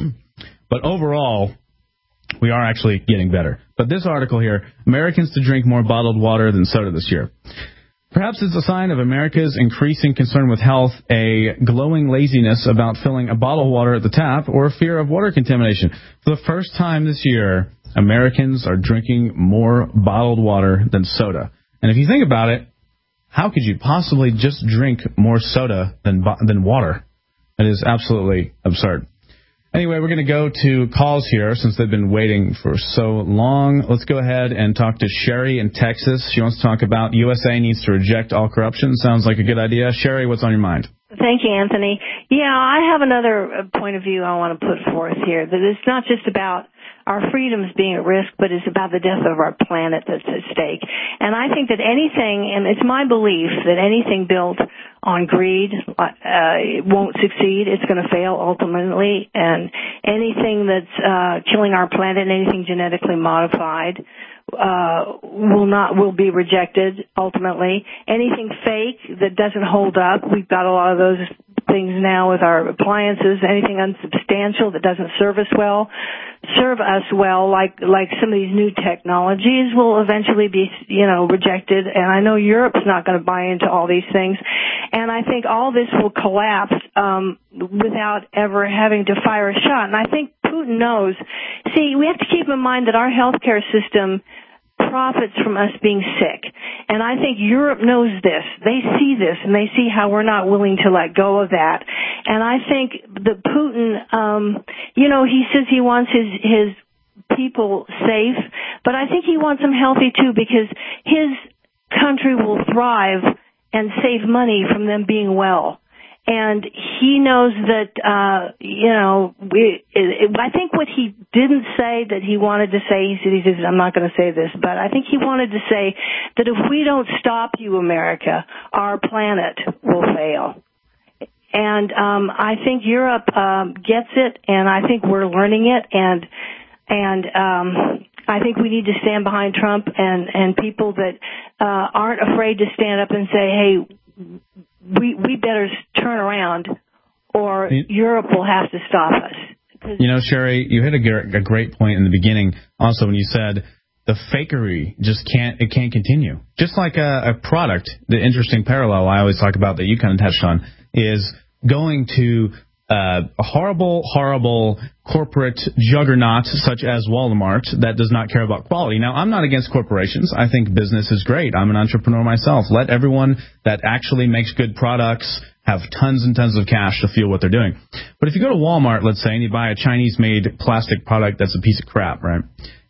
S11: But overall, we are actually getting better. But this article here, Americans to drink more bottled water than soda this year. Perhaps it's a sign of America's increasing concern with health, a glowing laziness about filling a bottle of water at the tap, or a fear of water contamination. For the first time this year, Americans are drinking more bottled water than soda. And if you think about it, how could you possibly just drink more soda than water? It is absolutely absurd. Anyway, we're going to go to calls here since they've been waiting for so long. Let's go ahead and talk to Sherry in Texas. She wants to talk about USA needs to reject all corruption. Sounds like a good idea. Sherry, what's on your mind?
S15: Thank you, Anthony. Yeah, I have another point of view I want to put forth here, that it's not just about our freedoms being at risk, but it's about the death of our planet that's at stake. And I think that anything, and it's my belief that anything built on greed won't succeed. It's going to fail ultimately. And anything that's killing our planet, anything genetically modified, will be rejected ultimately. Anything fake that doesn't hold up, we've got a lot of those things now with our appliances. Anything unsubstantial that doesn't serve us well, like some of these new technologies will eventually be, rejected. And I know Europe's not going to buy into all these things. And I think all this will collapse without ever having to fire a shot. And I think Putin knows. See, we have to keep in mind that our healthcare system profits from us being sick. And I think Europe knows this. They see this, and they see how we're not willing to let go of that. And I think that Putin, he says he wants his people safe, but I think he wants them healthy too, because his country will thrive and save money from them being well. And he knows that, I think what he didn't say that he wanted to say, he says, I'm not going to say this, but I think he wanted to say that if we don't stop you, America, our planet will fail. And I think Europe gets it, and I think we're learning it, and I think we need to stand behind Trump and people that aren't afraid to stand up and say, hey, we better turn around, or Europe will have to stop us.
S11: Sherry, you hit a great point in the beginning. Also, when you said the fakery just can't continue. Just like a product, the interesting parallel I always talk about that you kind of touched on is going to a horrible corporate juggernaut such as Walmart that does not care about quality. Now, I'm not against corporations. I think business is great. I'm an entrepreneur myself. Let everyone that actually makes good products have tons and tons of cash to fuel what they're doing. But if you go to Walmart, let's say, and you buy a Chinese-made plastic product that's a piece of crap, right?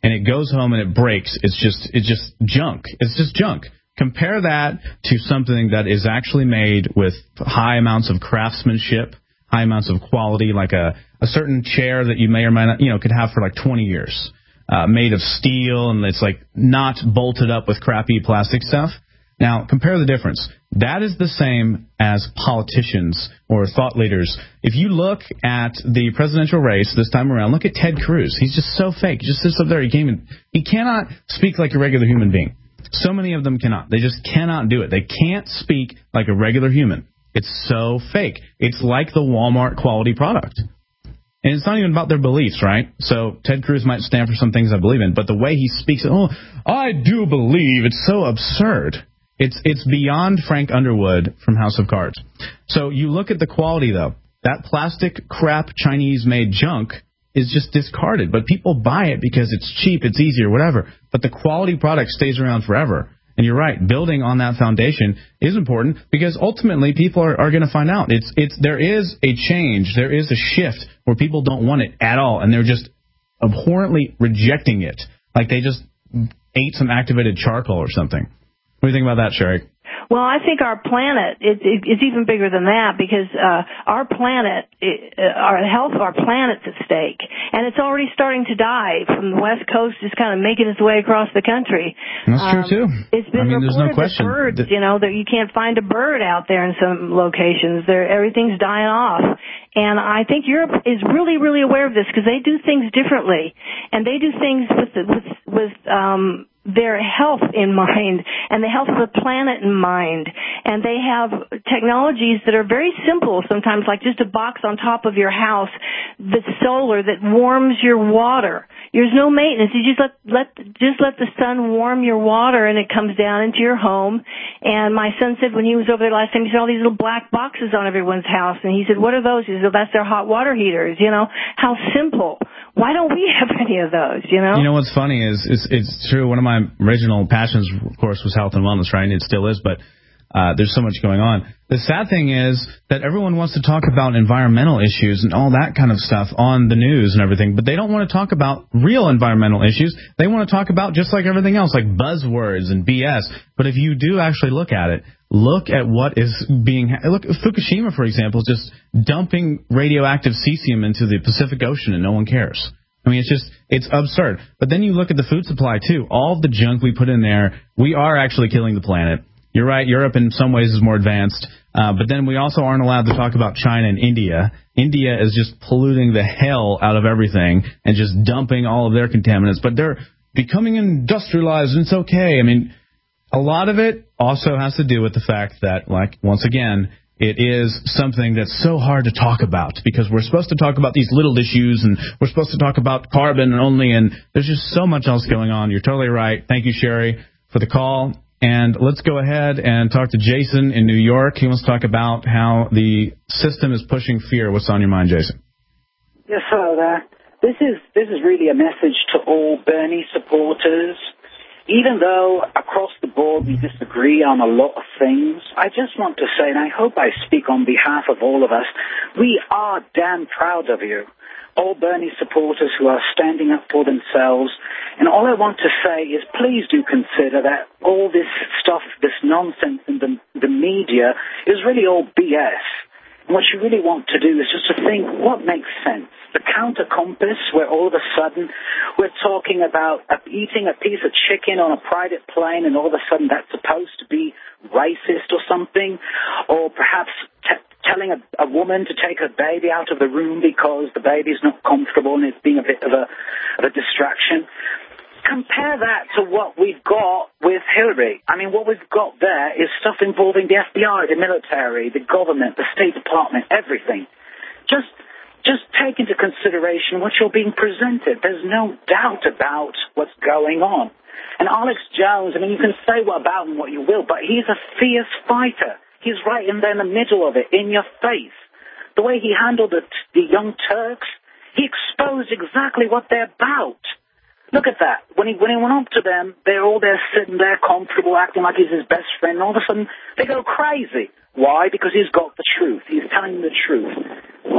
S11: and it goes home and it breaks, it's just junk. It's just junk. Compare that to something that is actually made with high amounts of craftsmanship, high amounts of quality, like a certain chair that you may or may not, could have for like 20 years, made of steel, and it's like not bolted up with crappy plastic stuff. Now, compare the difference. That is the same as politicians or thought leaders. If you look at the presidential race this time around, look at Ted Cruz. He's just so fake. He just sits up there. He cannot speak like a regular human being. So many of them cannot. They just cannot do it. They can't speak like a regular human. It's so fake. It's like the Walmart quality product. And it's not even about their beliefs, right? So Ted Cruz might stand for some things I believe in, but the way he speaks, I do believe, it's so absurd. It's beyond Frank Underwood from House of Cards. So you look at the quality, though. That plastic crap Chinese-made junk is just discarded, but people buy it because it's cheap, it's easier, whatever. But the quality product stays around forever. And you're right, building on that foundation is important because ultimately people are going to find out. There is a change, there is a shift where people don't want it at all, and they're just abhorrently rejecting it, like they just ate some activated charcoal or something. What do you think about that, Sherry?
S15: Well, I think our planet, it's even bigger than that because our planet, our health of our planet's at stake. And it's already starting to die from the West Coast, just kind of making its way across the country.
S11: That's true, too.
S15: It's been reported
S11: there's no question.
S15: That birds, that you can't find a bird out there in some locations. Everything's dying off. And I think Europe is really, really aware of this because they do things differently. And they do things with their health in mind and the health of the planet in mind. And they have technologies that are very simple sometimes, like just a box on top of your house that's solar that warms your water. There's no maintenance. You just let the sun warm your water and it comes down into your home. And my son said when he was over there last time, he saw all these little black boxes on everyone's house. And he said, what are those? He said, well, that's their hot water heaters. How simple. Why don't we have any of those, You know
S11: what's funny is it's true. One of my original passions, of course, was health and wellness, right? And it still is, but there's so much going on. The sad thing is that everyone wants to talk about environmental issues and all that kind of stuff on the news and everything, but they don't want to talk about real environmental issues. They want to talk about just like everything else, like buzzwords and BS. But if you do actually look at it, look at what is look at Fukushima, for example, just dumping radioactive cesium into the Pacific Ocean and no one cares. I mean, it's absurd. But then you look at the food supply, too. All of the junk we put in there, we are actually killing the planet. You're right, Europe in some ways is more advanced. But then we also aren't allowed to talk about China and India. India is just polluting the hell out of everything and just dumping all of their contaminants. But they're becoming industrialized and it's okay. I mean, a lot of it also has to do with the fact that, like, once again, it is something that's so hard to talk about because we're supposed to talk about these little issues and we're supposed to talk about carbon only, and there's just so much else going on. You're totally right. Thank you, Sherry, for the call. And let's go ahead and talk to Jason in New York. He wants to talk about how the system is pushing fear. What's on your mind, Jason?
S16: Yes, hello there. This is really a message to all Bernie supporters. Even though across the board we disagree on a lot of things, I just want to say, and I hope I speak on behalf of all of us, we are damn proud of you. All Bernie supporters who are standing up for themselves. And all I want to say is please do consider that all this stuff, this nonsense in the media is really all BS. And what you really want to do is just to think what makes sense. The counter compass, where all of a sudden we're talking about eating a piece of chicken on a private plane and all of a sudden that's supposed to be racist or something, or perhaps telling a woman to take her baby out of the room because the baby's not comfortable and it's being a bit of a distraction. Compare that to what we've got with Hillary. I mean, what we've got there is stuff involving the FBI, the military, the government, the State Department, everything. Just take into consideration what you're being presented. There's no doubt about what's going on. And Alex Jones, I mean, you can say what about him what you will, but he's a fierce fighter. He's right in there in the middle of it, in your face. The way he handled the Young Turks, he exposed exactly what they're about. Look at that. When he went up to them, they're all there sitting there comfortable, acting like he's his best friend, and all of a sudden they go crazy. Why? Because he's got the truth. He's telling them the truth.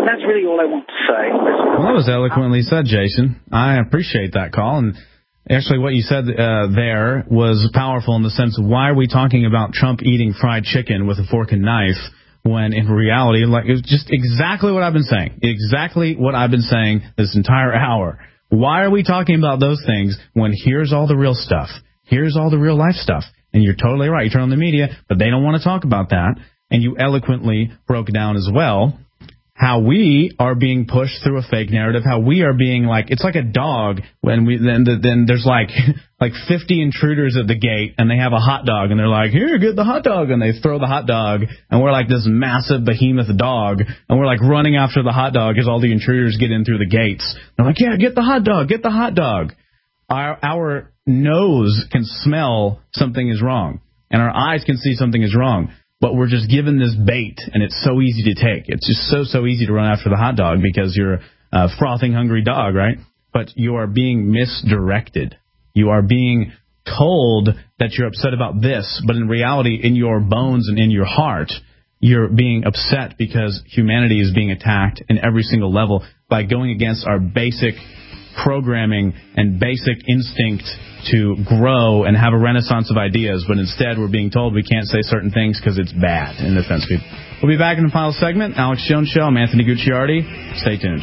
S16: that's really all I want to say.
S11: Well, that was eloquently said, Jason. I appreciate that call. And actually what you said there was powerful in the sense of why are we talking about Trump eating fried chicken with a fork and knife when in reality, like, it was just exactly what I've been saying. Exactly what I've been saying this entire hour. Why are we talking about those things when here's all the real stuff? Here's all the real life stuff. And you're totally right. You turn on the media, but they don't want to talk about that. And you eloquently broke down as well how we are being pushed through a fake narrative, how we are being like, it's like a dog when then there's like 50 intruders at the gate and they have a hot dog and they're like, here, get the hot dog. And they throw the hot dog and we're like this massive behemoth dog and we're like running after the hot dog as all the intruders get in through the gates. They're like, yeah, get the hot dog, get the hot dog. Our nose can smell something is wrong and our eyes can see something is wrong. But we're just given this bait, and it's so easy to take. It's just so easy to run after the hot dog because you're a frothing, hungry dog, right? But you are being misdirected. You are being told that you're upset about this, but in reality, in your bones and in your heart, you're being upset because humanity is being attacked in every single level by going against our basic programming and basic instinct to grow and have a renaissance of ideas, but instead we're being told we can't say certain things because it's bad in the offense people. We'll be back in the final segment. Alex Jones Show. I'm Anthony Gucciardi. Stay tuned.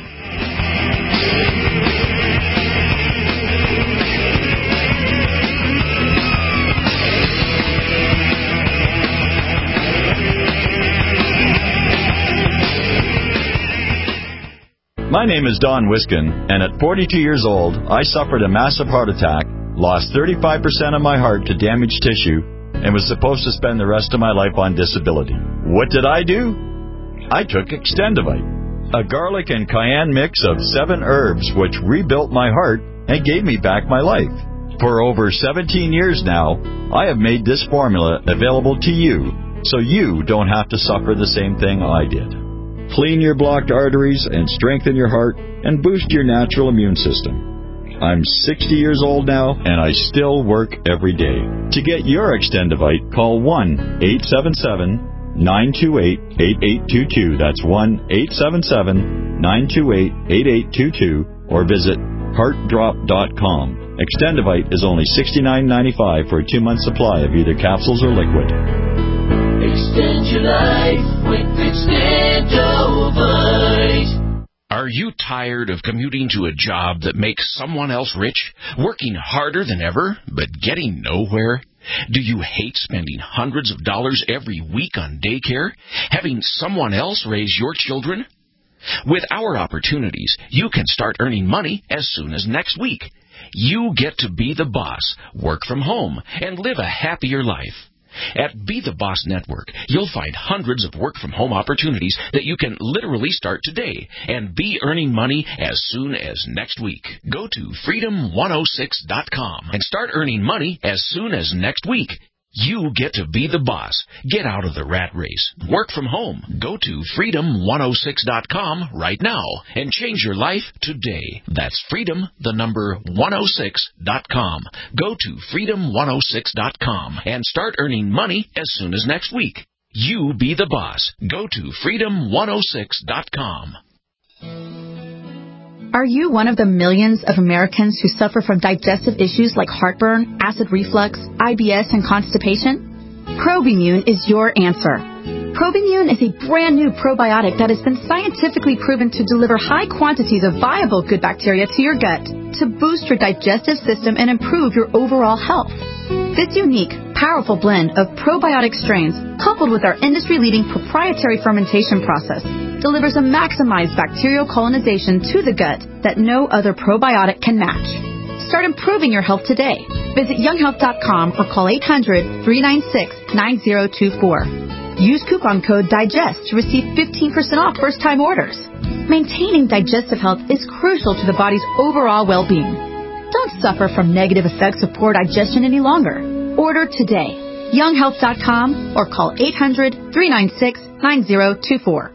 S12: My name is Don Wiskin, and at 42 years old, I suffered a massive heart attack, lost 35% of my heart to damaged tissue, and was supposed to spend the rest of my life on disability. What did I do? I took Extendivite, a garlic and cayenne mix of 7 herbs which rebuilt my heart and gave me back my life. For over 17 years now, I have made this formula available to you, so you don't have to suffer the same thing I did. Clean your blocked arteries and strengthen your heart and boost your natural immune system. I'm 60 years old now, and I still work every day. To get your Extendivite, call 1-877-928-8822. That's 1-877-928-8822, or visit heartdrop.com. Extendivite is only $69.95 for a 2-month supply of either capsules or liquid.
S4: Extend your life with Extendovite.
S17: Are you tired of commuting to a job that makes someone else rich, working harder than ever, but getting nowhere? Do you hate spending hundreds of dollars every week on daycare, having someone else raise your children? With our opportunities, you can start earning money as soon as next week. You get to be the boss, work from home, and live a happier life. At Be the Boss Network, you'll find hundreds of work-from-home opportunities that you can literally start today and be earning money as soon as next week. Go to freedom106.com and start earning money as soon as next week. You get to be the boss. Get out of the rat race. Work from home. Go to freedom106.com right now and change your life today. That's freedom106.com. Go to freedom106.com and start earning money as soon as next week. You be the boss. Go to freedom106.com.
S18: Are you one of the millions of Americans who suffer from digestive issues like heartburn, acid reflux, IBS, and constipation? Probimune is your answer. Probimune is a brand new probiotic that has been scientifically proven to deliver high quantities of viable good bacteria to your gut to boost your digestive system and improve your overall health. This unique, powerful blend of probiotic strains, coupled with our industry-leading proprietary fermentation process, delivers a maximized bacterial colonization to the gut that no other probiotic can match. Start improving your health today. Visit younghealth.com or call 800-396-9024. Use coupon code DIGEST to receive 15% off first-time orders. Maintaining digestive health is crucial to the body's overall well-being. Don't suffer from negative effects of poor digestion any longer. Order today. younghealth.com or call 800-396-9024.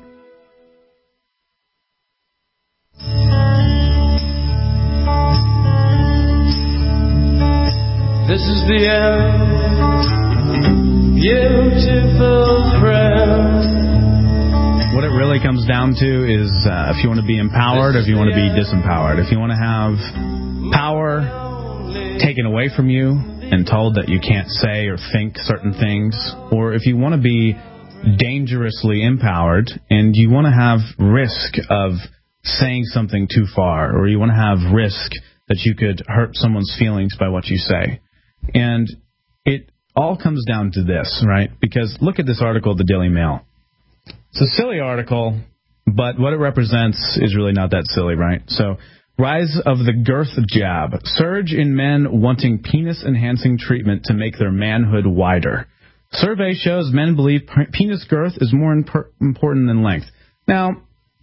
S4: This is the end, beautiful friend.
S11: What it really really comes down to is if you want to be empowered or if you want to be disempowered. If you want to have power taken away from you and told that you can't say or think certain things, or if you want to be dangerously empowered and you want to have risk of saying something too far, or you want to have risk that you could hurt someone's feelings by what you say. And it all comes down to this, right? Because look at this article at the Daily Mail. It's a silly article, but what it represents is really not that silly, right? So, rise of the girth jab. Surge in men wanting penis-enhancing treatment to make their manhood wider. Survey shows men believe penis girth is more important than length. Now,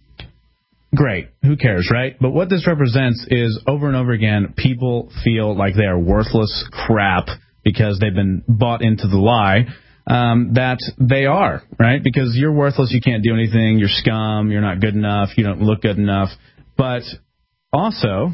S11: great. Who cares, right? But what this represents is, over and over again, people feel like they are worthless crap because they've been bought into the lie that they are, right? Because you're worthless, you can't do anything, you're scum, you're not good enough, you don't look good enough. But also,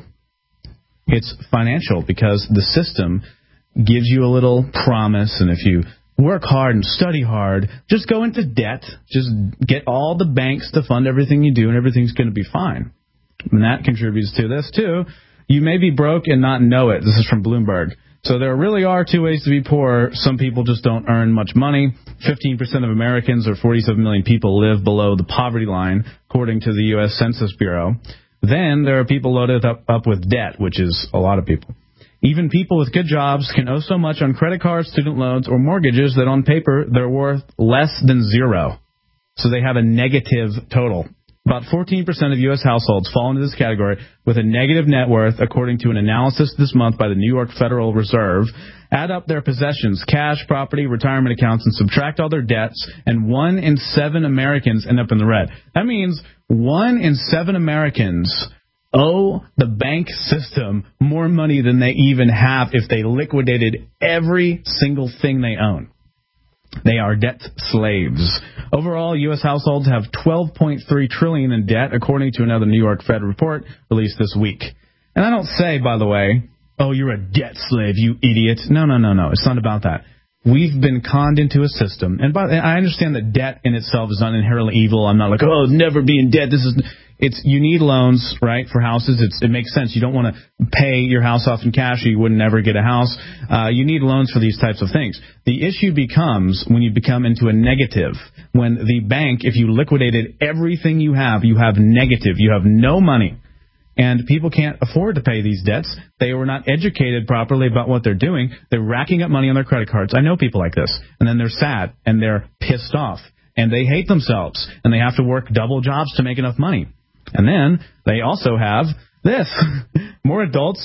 S11: it's financial because the system gives you a little promise, and if you work hard and study hard, just go into debt, just get all the banks to fund everything you do, and everything's going to be fine. And that contributes to this, too. You may be broke and not know it. This is from Bloomberg. So there really are two ways to be poor. Some people just don't earn much money. 15% of Americans, or 47 million people, live below the poverty line, according to the U.S. Census Bureau. Then there are people loaded up with debt, which is a lot of people. Even people with good jobs can owe so much on credit cards, student loans, or mortgages that on paper they're worth less than zero. So they have a negative total. About 14% of U.S. households fall into this category with a negative net worth, according to an analysis this month by the New York Federal Reserve. Add up their possessions, cash, property, retirement accounts, and subtract all their debts, and 1 in 7 Americans end up in the red. That means 1 in 7 Americans owe the bank system more money than they even have if they liquidated every single thing they own. They are debt slaves. Overall, U.S. households have $12.3 trillion in debt, according to another New York Fed report released this week. And I don't say, by the way, oh, you're a debt slave, you idiot. No. It's not about that. We've been conned into a system. And I understand that debt in itself is not inherently evil. I'm not like, oh, never be in debt. You need loans, right, for houses. It makes sense. You don't want to pay your house off in cash or you would never get a house. You need loans for these types of things. The issue becomes when you become into a negative. When the bank, if you liquidated everything you have negative. You have no money. And people can't afford to pay these debts. They were not educated properly about what they're doing. They're racking up money on their credit cards. I know people like this. And then they're sad and they're pissed off. And they hate themselves. And they have to work double jobs to make enough money. And then they also have this. More adult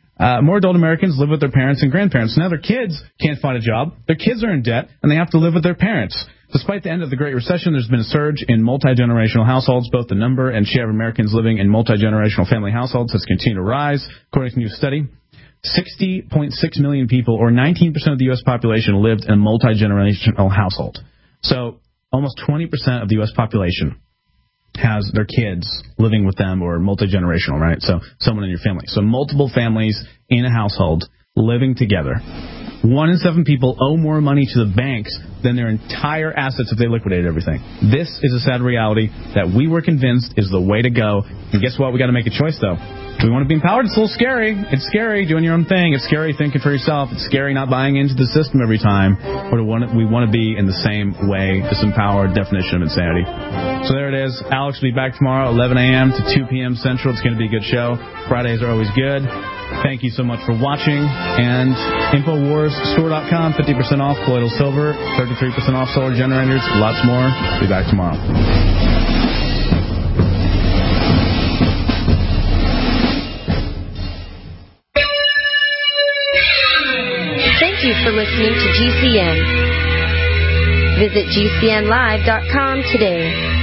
S11: Americans live with their parents and grandparents. Now their kids can't find a job. Their kids are in debt, and they have to live with their parents. Despite the end of the Great Recession, there's been a surge in multi-generational households. Both the number and share of Americans living in multi-generational family households has continued to rise, according to a new study. 60.6 million people, or 19% of the U.S. population, lived in a multi-generational household. So almost 20% of the U.S. population has their kids living with them, or multi-generational, right? So someone in your family. So multiple families in a household living together. 1 in 7 people owe more money to the banks than their entire assets if they liquidated everything. This is a sad reality that we were convinced is the way to go. And guess what? We got to make a choice, though. Do we want to be empowered? It's a little scary. It's scary doing your own thing. It's scary thinking for yourself. It's scary not buying into the system every time. Or we want to be in the same way, disempowered definition of insanity. So there it is. Alex will be back tomorrow, 11 a.m. to 2 p.m. Central. It's going to be a good show. Fridays are always good. Thank you so much for watching. And InfoWarsStore.com, 50% off colloidal silver, 33% off solar generators, lots more. Be back tomorrow.
S19: Thank you for listening to GCN. Visit GCNlive.com today.